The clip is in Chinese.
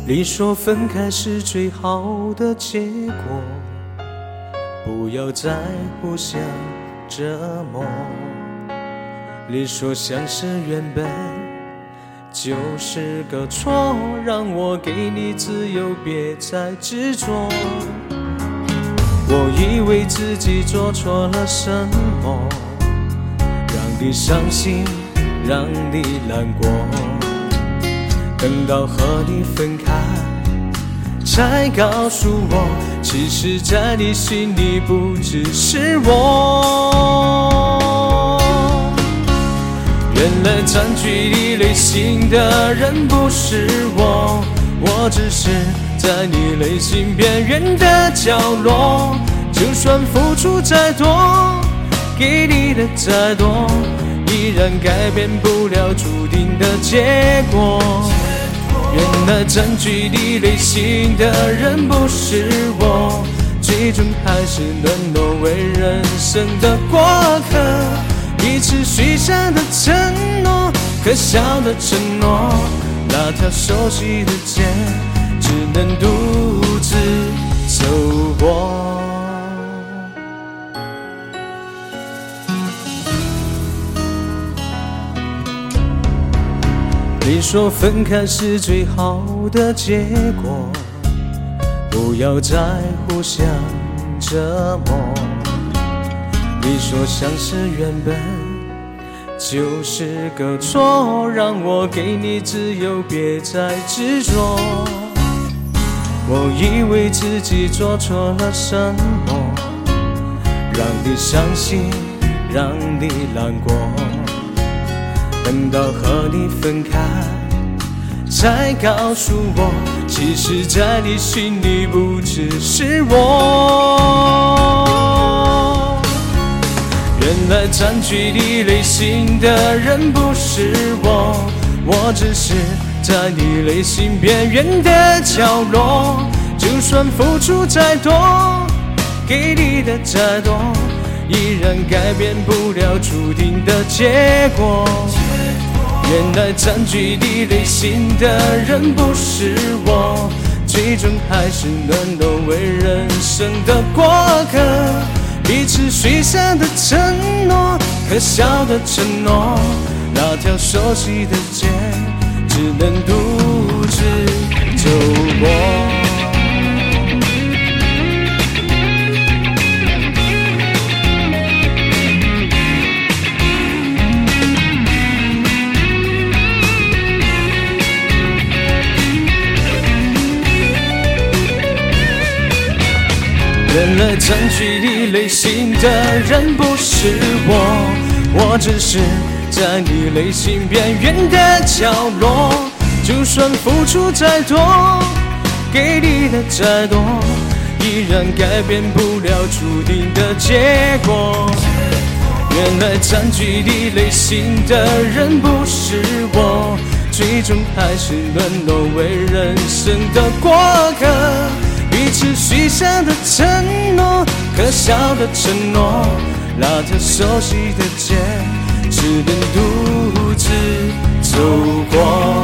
你说分开是最好的结果，不要再互相折磨。你说相识原本就是个错，让我给你自由，别再执着。我以为自己做错了什么，让你伤心，让你难过。等到和你分开，才告诉我，其实在你心里不只是我。原来占据你内心的人不是我，我只是在你内心边缘的角落。就算付出再多，给你的再多，依然改变不了注定的结果。原来占据你内心的人不是我，最终还是沦落为人生的过客。彼此许下的承诺，可笑的承诺，那条熟悉的街，只能独自走过。你说分开是最好的结果，不要再互相折磨。你说相识原本就是个错，让我给你自由，别再执着。我以为自己做错了什么，让你伤心，让你难过。等到和你分开，才告诉我，其实在你心里不只是我。原来占据你内心的人不是我，我只是在你内心边缘的角落。就算付出再多，给你的再多，依然改变不了注定的结果。原来占据你内心的人不是我，最终还是沦落为人生的过客。彼此许下的承诺，可笑的承诺，那条熟悉的街，只能独自走过。原来占据你内心的人不是我，我只是在你内心边缘的角落。就算付出再多，给你的再多，依然改变不了注定的结果。原来占据你内心的人不是我，最终还是沦落为人生的过客。彼此许下的承诺，可笑的承诺，那条熟悉的街，只能独自走过。